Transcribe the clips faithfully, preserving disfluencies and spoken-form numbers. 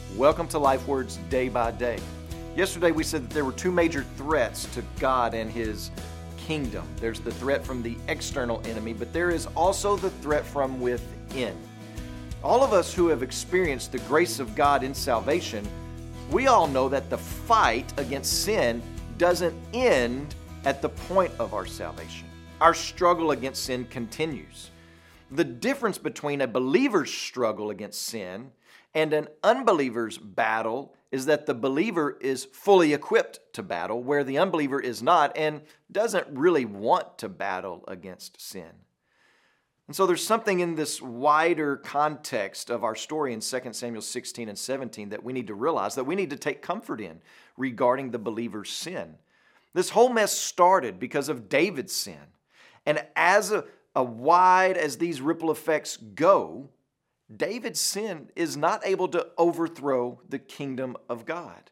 Welcome to Life Words Day by Day. Yesterday we said that there were two major threats to God and His kingdom. There's the threat from the external enemy, but there is also the threat from within. All of us who have experienced the grace of God in salvation, we all know that the fight against sin doesn't end at the point of our salvation. Our struggle against sin continues. The difference between a believer's struggle against sin and an unbeliever's battle is that the believer is fully equipped to battle, where the unbeliever is not and doesn't really want to battle against sin. And so there's something in this wider context of our story in Second Samuel sixteen and seventeen that we need to realize, that we need to take comfort in regarding the believer's sin. This whole mess started because of David's sin. And as a, a wide as these ripple effects go, David's sin is not able to overthrow the kingdom of God.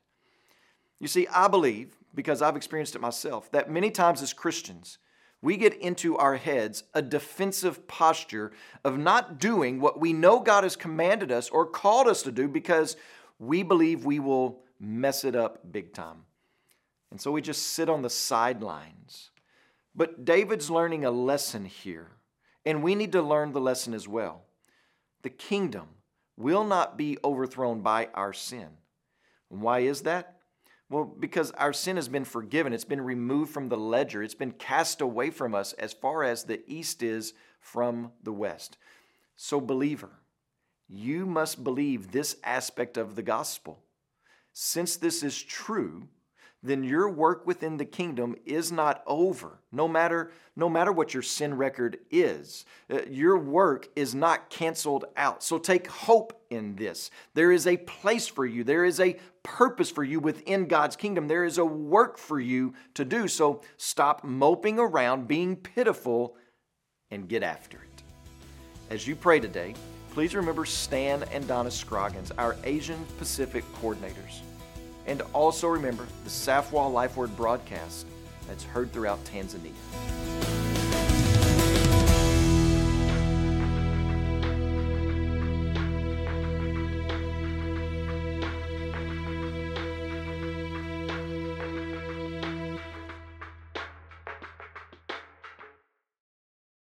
You see, I believe, because I've experienced it myself, that many times as Christians, we get into our heads a defensive posture of not doing what we know God has commanded us or called us to do because we believe we will mess it up big time. And so we just sit on the sidelines. But David's learning a lesson here, and we need to learn the lesson as well. The kingdom will not be overthrown by our sin. Why is that? Well, because our sin has been forgiven. It's been removed from the ledger. It's been cast away from us as far as the east is from the west. So, believer, you must believe this aspect of the gospel. Since this is true, then your work within the kingdom is not over. No matter, no matter what your sin record is, uh, your work is not canceled out. So take hope in this. There is a place for you. There is a purpose for you within God's kingdom. There is a work for you to do. So stop moping around, being pitiful, and get after it. As you pray today, please remember Stan and Donna Scroggins, our Asian Pacific coordinators. And also remember the Safwa Life Word broadcast that's heard throughout Tanzania.